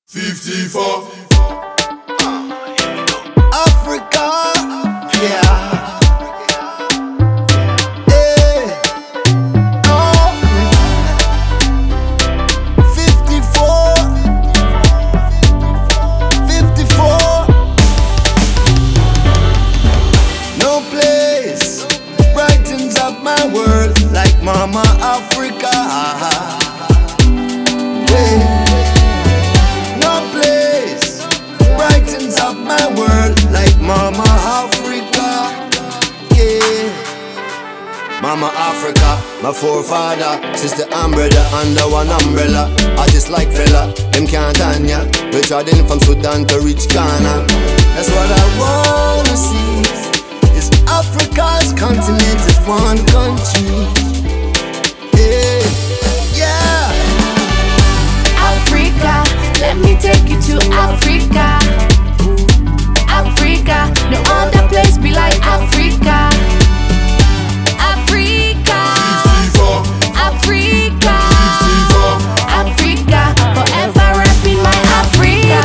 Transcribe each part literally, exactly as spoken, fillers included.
fifty-four. Africa, yeah. Hey. Oh. fifty-four. fifty-four. No place brightens up my world like Mama Africa. Hey. Brightens up my world like Mama Africa, yeah. Mama Africa, my forefather, sister and brother under one umbrella. I just like fella, them can't stand ya. We traveling from Sudan to reach Ghana. That's what I wanna see. Is Africa's continent is one country, yeah, yeah. Africa, let me take you to Africa. Africa, no other place be like Africa. Africa, fifty-four. Africa, fifty-four. Africa, forever repping my Africa.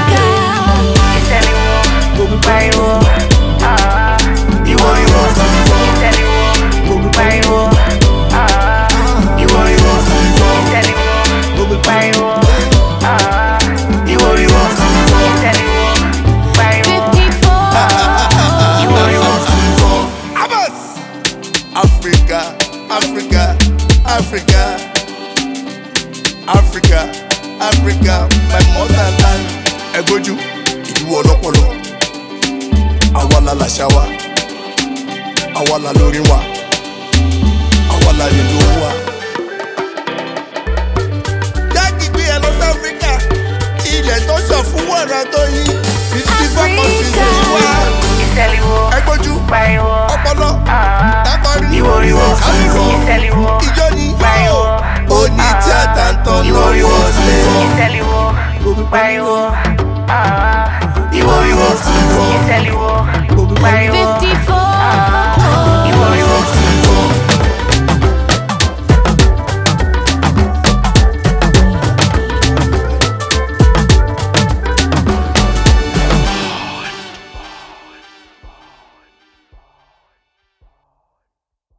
Africa, Africa, Africa, Africa, Africa, my motherland. Egoju, ìlú ọlọ́pọlọ. Àwa la làṣà wa, àwa la lórí wa, àwa la nílò wa. Jákè gbé ẹ lọ sí Áfíríkà, ilẹ̀ tó ṣàn fún wàrà tó yí. Fifty four countries ní wá. Egoju, ọpọlọ, tákọ́rí, ijó ni, ó ní tíátà ń tọ́ lọ́wọ́ sílẹ̀.